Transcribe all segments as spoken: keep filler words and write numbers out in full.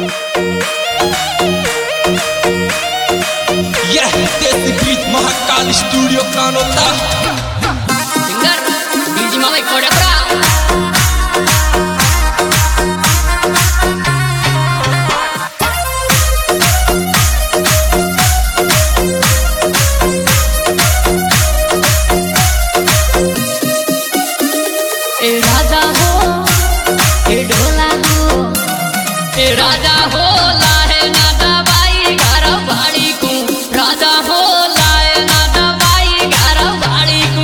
यह देसी बीच Mahakal studio Kanota singer B G कोड़ेपरा ए राजा हो ए ढोला हो ए राजा हो लाहे ना दवाई घर बाड़ी को राजा हो लाए ना दवाई घर बाड़ी को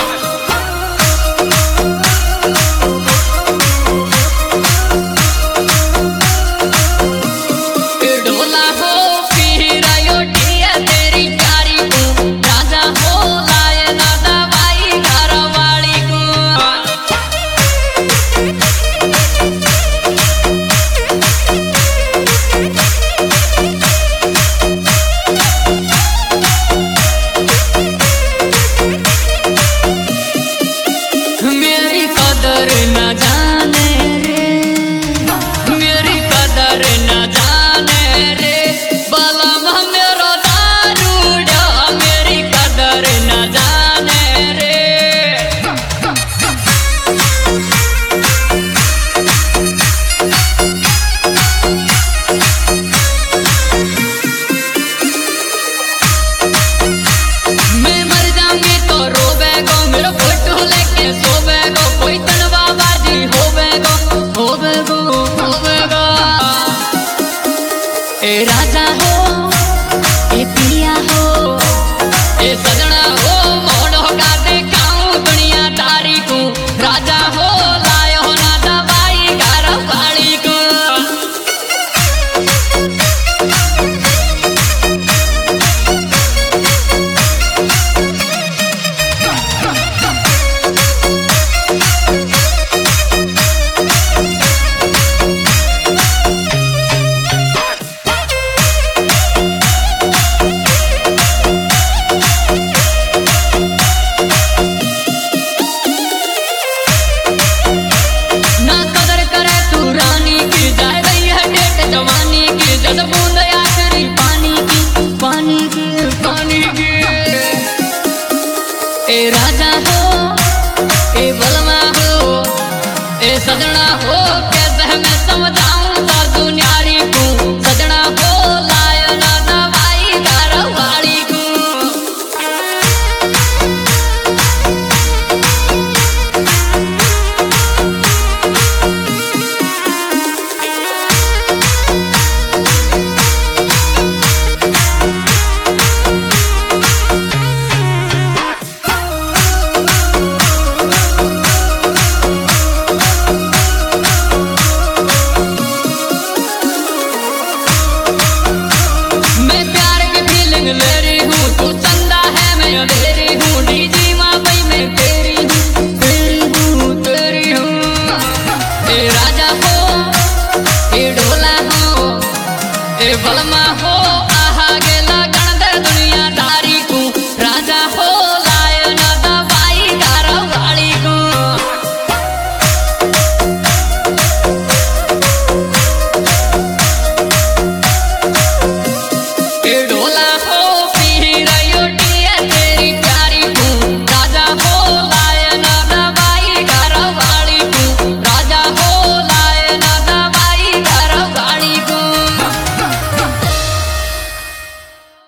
ए ढोला हो फिर आयो ढिया तेरी प्यारी को राजा हो लाए ना दवाई घर बाड़ी को मेरी कदर न जाने रे मेरी कदर न जाने रे बलम मेरो दारूड़ा मेरी कदर न जाने रे मैं मर जाऊंगी तो रोवेगो मेरा फोटो लेके सोवेगो कोई तलवा बाजी होवेगो होवेगो होवेगो ए राजा हो ए पिया हो ए सजना हो मोड़ो का देखाऊं दुनिया तारी को राजा हो लायो ना दवाई घर बाड़ी को ना कदर करे तू रानी की जाए गई है डेट जवानी की जद बूंद आखिरी पानी की पानी की पानी की ए राजा हो ए बलमा हो ए सजना हो कैसे मैं समझाऊं सासू न्यारी को सजना हो लायो ना दवाई घर वाली को मैं प्यार की फीलिंग ले रही हूँ तू चंदा है मैं अंधेरी हूँ डीजी माँ भाई मैं तेरी हूँ तेरी हूँ तेरी हूँ ए राजा हो ए ढोला हो ए बलम